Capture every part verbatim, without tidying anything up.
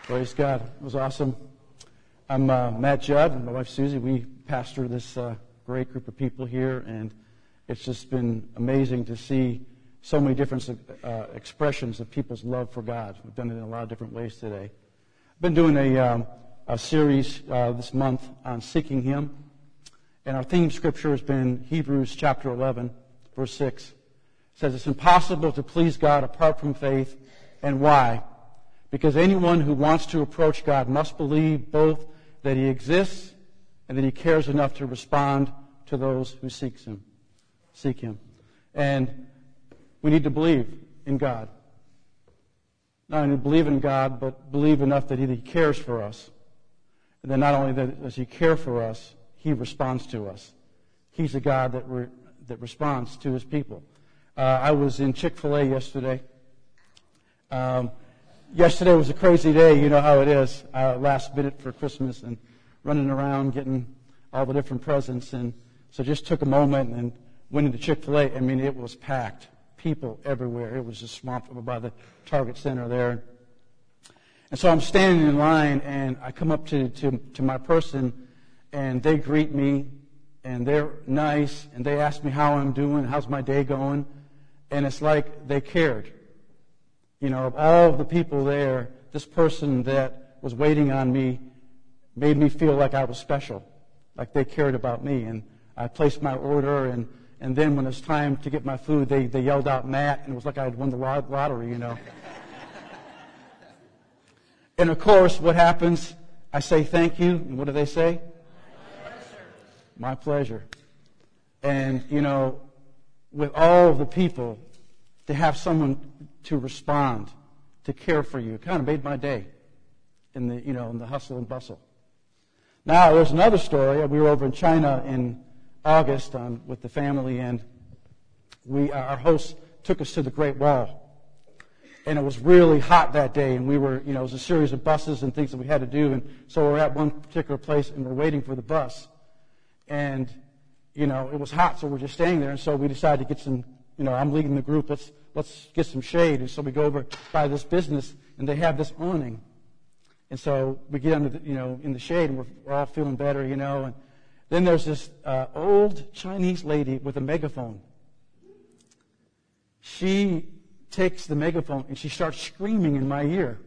Praise God. It was awesome. I'm uh, Matt Judd and my wife Susie. We pastor this uh, great group of people here, and it's just been amazing to see so many different uh, expressions of people's love for God. We've done it in a lot of different ways today. I've been doing a, um, a series uh, this month on seeking Him, and our theme scripture has been Hebrews chapter eleven, verse six. It says it's impossible to please God apart from faith, and why? Because anyone who wants to approach God must believe both that He exists and that He cares enough to respond to those who seeks Him, seek Him. And we need to believe in God. Not only believe in God, but believe enough that He cares for us. And then not only that does He care for us, He responds to us. He's a God that re- that responds to His people. Uh, I was in Chick-fil-A yesterday. Um, yesterday was a crazy day. You know how it is. Uh, last minute for Christmas and running around getting all the different presents. And so just took a moment and went into Chick-fil-A. I mean, it was packed. People everywhere. It was just swamped over by the Target Center there. And so I'm standing in line, and I come up to, to, to my person, and they greet me, and they're nice, and they ask me how I'm doing, how's my day going, and it's like they cared. You know, of all the people there, this person that was waiting on me made me feel like I was special, like they cared about me. And I placed my order, and, and then when it was time to get my food, they, they yelled out, "Matt," and it was like I had won the lottery, you know. And of course, what happens? I say thank you, and what do they say? My pleasure. My pleasure. And, you know, with all of the people, to have someone to respond, to care for you, it kind of made my day in the, you know, in the hustle and bustle. Now, there's another story. We were over in China in August um, with the family, and we, our host took us to the Great Wall. And it was really hot that day, and we were, you know, it was a series of buses and things that we had to do. And so we're at one particular place, and we're waiting for the bus. And, you know, it was hot, so we're just staying there. And so we decided to get some, you know, I'm leading the group. Let's let's get some shade. And so we go over by this business, and they have this awning. And so we get under the, you know, in the shade, and we're, we're all feeling better, you know. And then there's this uh, old Chinese lady with a megaphone. She takes the megaphone and she starts screaming in my ear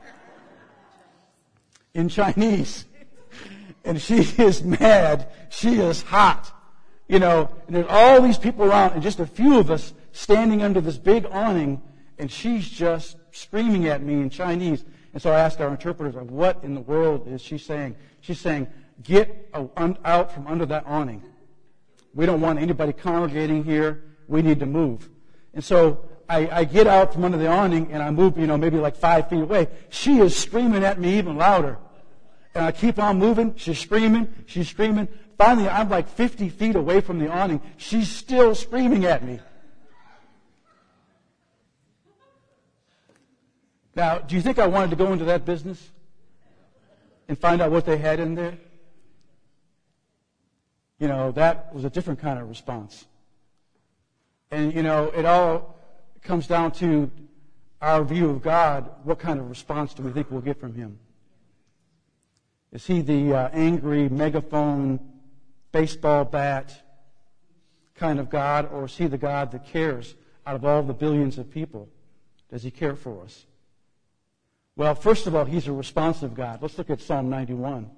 in Chinese. And she is mad. She is hot. You know, and there's all these people around and just a few of us standing under this big awning, and she's just screaming at me in Chinese. And so I asked our interpreters, what in the world is she saying? She's saying, "Get out from under that awning. We don't want anybody congregating here. We need to move." And so I, I get out from under the awning, and I move, you know, maybe like five feet away. She is screaming at me even louder. And I keep on moving. She's screaming. She's screaming. Finally, I'm like fifty feet away from the awning. She's still screaming at me. Now, do you think I wanted to go into that business and find out what they had in there? You know, that was a different kind of response. And, you know, it all comes down to our view of God. What kind of response do we think we'll get from Him? Is He the uh, angry, megaphone, baseball bat kind of God, or is He the God that cares out of all the billions of people? Does He care for us? Well, first of all, He's a responsive God. Let's look at Psalm ninety-one.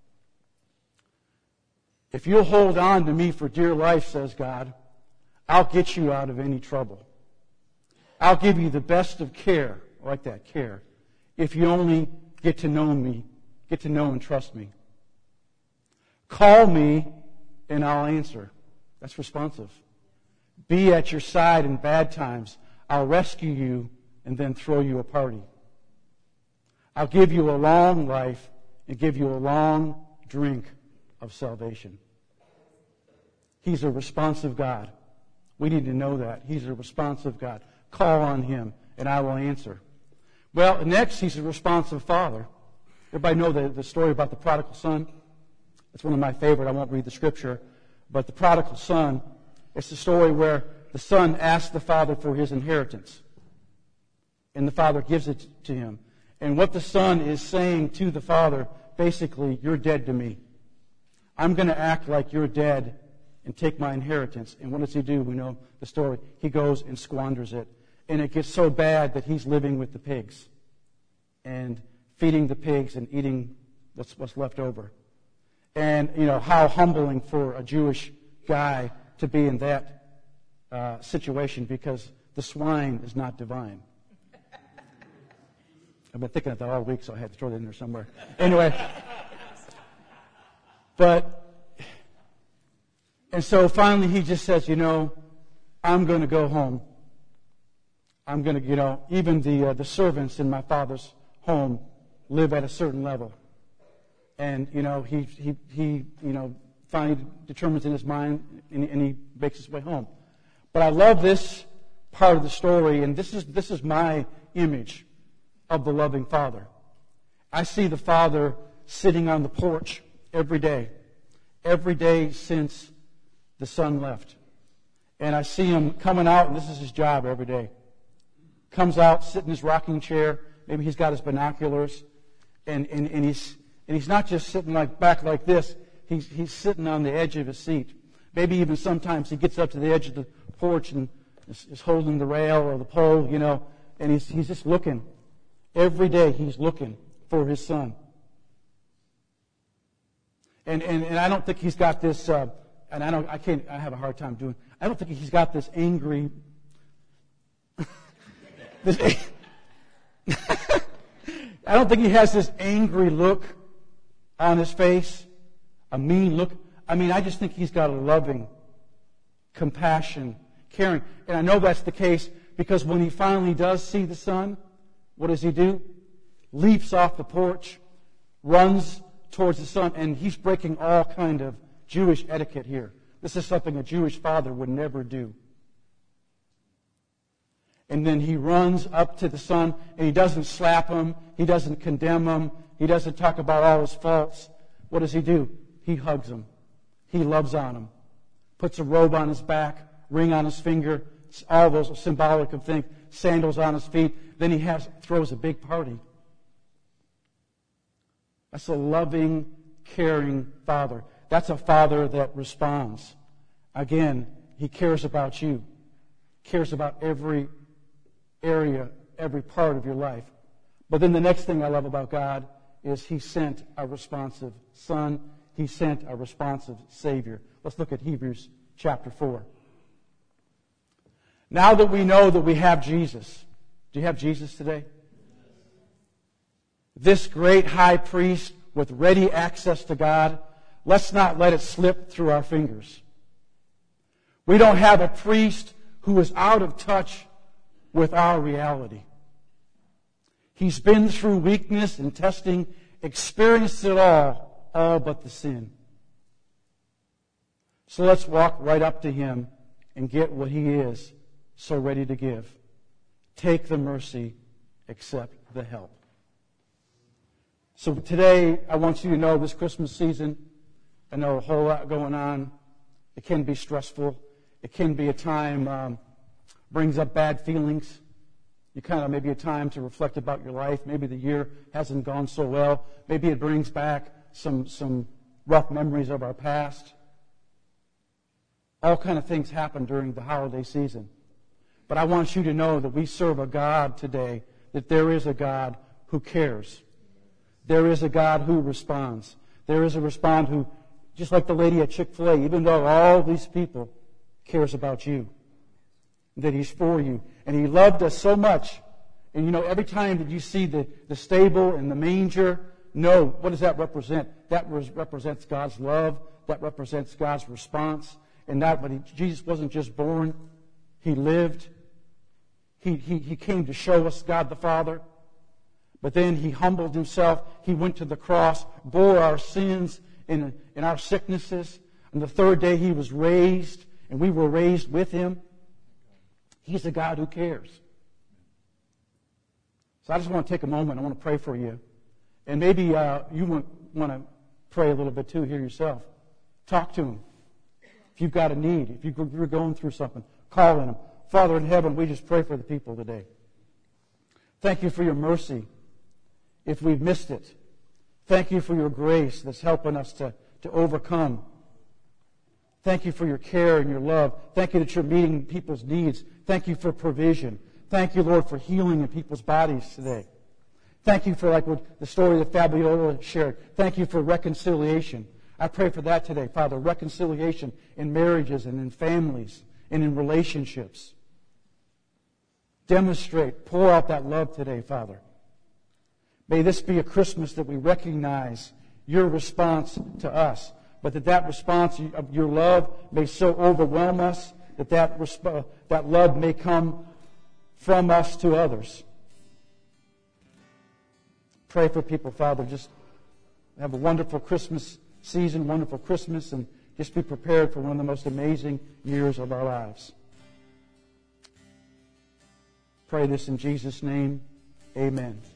"If you'll hold on to me for dear life," says God, "I'll get you out of any trouble. I'll give you the best of care," I like that, care, "if you only get to know me, get to know and trust me. Call me and I'll answer." That's responsive. "Be at your side in bad times. I'll rescue you and then throw you a party. I'll give you a long life and give you a long drink of salvation." He's a responsive God. We need to know that. He's a responsive God. Call on Him, and I will answer. Well, next, He's a responsive Father. Everybody know the, the story about the prodigal son? It's one of my favorite. I won't read the scripture. But the prodigal son, it's the story where the son asks the father for his inheritance. And the father gives it to him. And what the Son is saying to the Father, basically, you're dead to me. I'm going to act like you're dead and take my inheritance. And what does he do? We know the story. He goes and squanders it. And it gets so bad that he's living with the pigs and feeding the pigs and eating what's, what's left over. And, you know, how humbling for a Jewish guy to be in that uh, situation, because the swine is not divine. I've been thinking of that all week, so I had to throw that in there somewhere. Anyway. But, and so finally he just says, you know, I'm going to go home. I'm going to, you know, even the uh, the servants in my Father's home live at a certain level. And, you know, he, he, he you know, finally determines in his mind, and, and he makes his way home. But I love this part of the story, and this is this is my image of the loving Father. I see the Father sitting on the porch every day, every day since the Son left. And I see him coming out, and this is his job every day. Comes out, sits in his rocking chair. Maybe he's got his binoculars, and, and, and he's and he's not just sitting like back like this. He's he's sitting on the edge of his seat. Maybe even sometimes he gets up to the edge of the porch and is, is holding the rail or the pole, you know, and he's he's just looking. Every day he's looking for his Son. And and, and I don't think he's got this. Uh, and I don't. I can't. I have a hard time doing. I don't think he's got this angry. this. I don't think he has this angry look on his face, a mean look. I mean, I just think he's got a loving, compassion, caring. And I know that's the case because when he finally does see the Son, what does he do? Leaps off the porch, runs towards the Son, and he's breaking all kind of Jewish etiquette here. This is something a Jewish father would never do. And then he runs up to the Son, and he doesn't slap him, he doesn't condemn him, he doesn't talk about all his faults. What does he do? He hugs him. He loves on him. Puts a robe on his back, ring on his finger, all those are symbolic of things, sandals on his feet. Then he has throws a big party. That's a loving, caring Father. That's a Father that responds. Again, He cares about you. Cares about every area, every part of your life. But then the next thing I love about God is He sent a responsive Son. He sent a responsive Savior. Let's look at Hebrews chapter four. Now that we know that we have Jesus. Do you have Jesus today? This great high priest with ready access to God, let's not let it slip through our fingers. We don't have a priest who is out of touch with our reality. He's been through weakness and testing, experienced it all, all but the sin. So let's walk right up to Him and get what He is so ready to give. Take the mercy, accept the help. So today, I want you to know this Christmas season, I know a whole lot going on. It can be stressful. It can be a time, um, brings up bad feelings. You kind of maybe a time to reflect about your life. Maybe the year hasn't gone so well. Maybe it brings back some some rough memories of our past. All kind of things happen during the holiday season. But I want you to know that we serve a God today, that there is a God who cares. There is a God who responds. There is a respond who, just like the lady at Chick-fil-A, even though all these people cares about you, that He's for you. And He loved us so much. And you know, every time that you see the, the stable and the manger, know, what does that represent? That res- represents God's love. That represents God's response. And that, but he, Jesus wasn't just born. He lived. He, he, he came to show us God the Father. But then He humbled Himself. He went to the cross, bore our sins and, and our sicknesses. And the third day He was raised, and we were raised with Him. He's a God who cares. So I just want to take a moment. I want to pray for you. And maybe uh, you want, want to pray a little bit too here yourself. Talk to Him. If you've got a need, if you're going through something, call on Him. Father in heaven, we just pray for the people today. Thank You for Your mercy. if we've missed it. Thank you for your grace that's helping us to, to overcome. Thank you for your care and your love. Thank you that you're meeting people's needs. Thank you for provision. Thank you, Lord, for healing in people's bodies today. Thank you for, like what the story that Fabiola shared, thank you for reconciliation. I pray for that today, Father, reconciliation in marriages and in families and in relationships. Demonstrate, pour out that love today, Father. May this be a Christmas that we recognize your response to us, but that that response of your love may so overwhelm us that that, resp- that love may come from us to others. Pray for people, Father. Just have a wonderful Christmas season, wonderful Christmas, and just be prepared for one of the most amazing years of our lives. Pray this in Jesus' name. Amen.